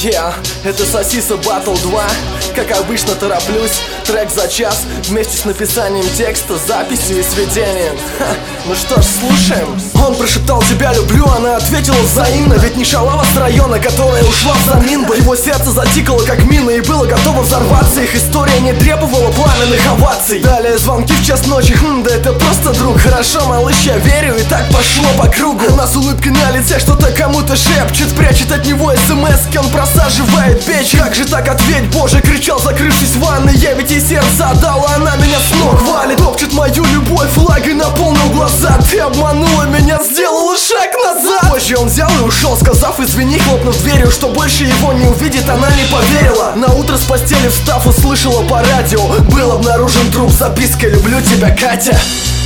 Это Сосиса Battle 2. Как обычно тороплюсь, трек за час, вместе с написанием текста, записью и сведением. Ну что ж, слушаем. Он прошептал: тебя люблю, она ответила взаимно. Ведь не шалава с района, которая ушла взамен бы. Его сердце затикало как мина и было готово взорваться. Их история не требовала пламенных оваций. Далее звонки в час ночи, да это просто друг. Хорошо, малыш, я верю, и так пошло по кругу. У нас улыбка на лице, что-то кому-то шепчет, прячет от него смс-ки, он просаживает печь. Как же так, ответь, боже, кричал, закрывшись в ванной. Я ведь ей сердце отдала, она меня с ног валит. Топчет мою любовь, влагой наполнил глаза. Ты обманула меня, сделала шаг назад. Позже он взял и ушел, сказав извини, хлопнув дверью, что больше его не увидит, она не поверила. На утро с постели встав, услышала по радио: был обнаружен труп с запиской: люблю тебя, Катя.